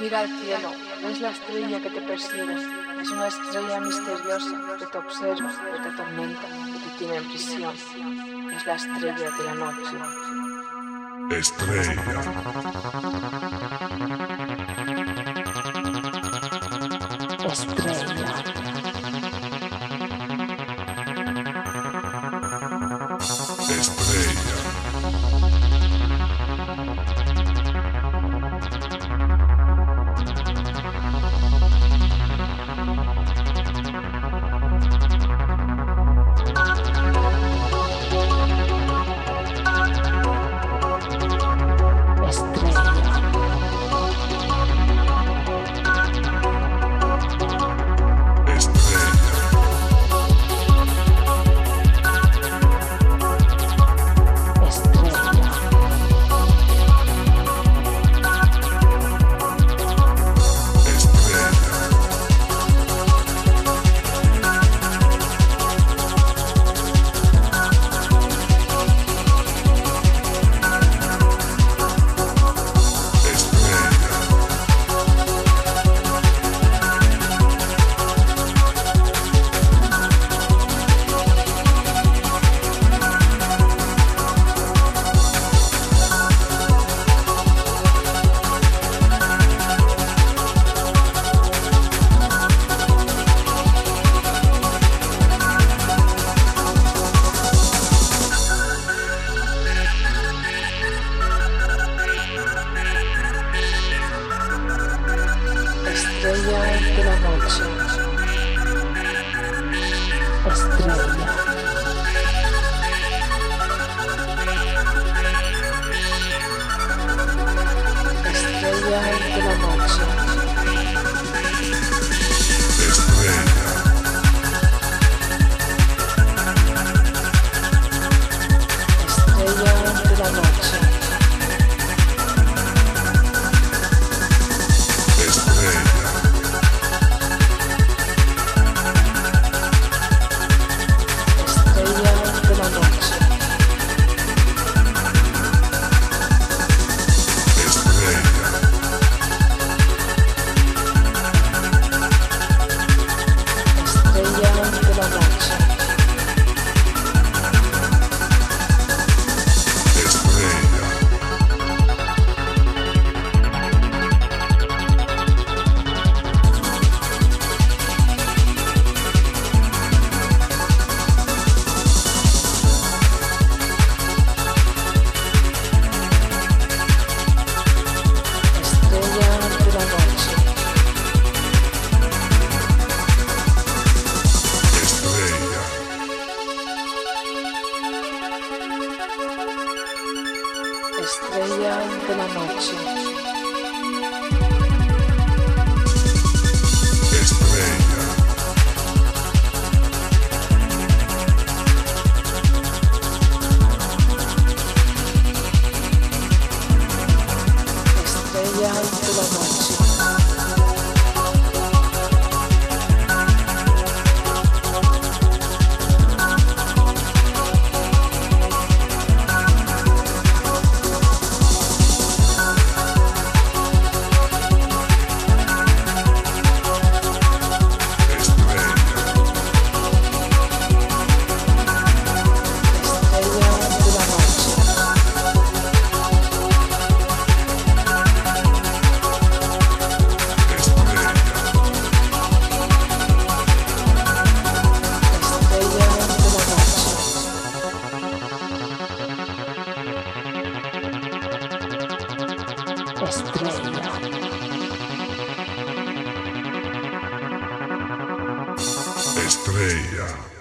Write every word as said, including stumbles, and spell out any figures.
Mira al cielo, ves la estrella que te persigue. Es una estrella misteriosa que te observa, que te atormenta, que te tiene en prisión. Es la estrella de la noche. Estrella. Estrella. Estrella. Estrella de la noche. Estrella. Estrella de la noche. Estrella de la noche. Estrella de la noche. Estrella. Estrella de la noche. Estrella. Estrella.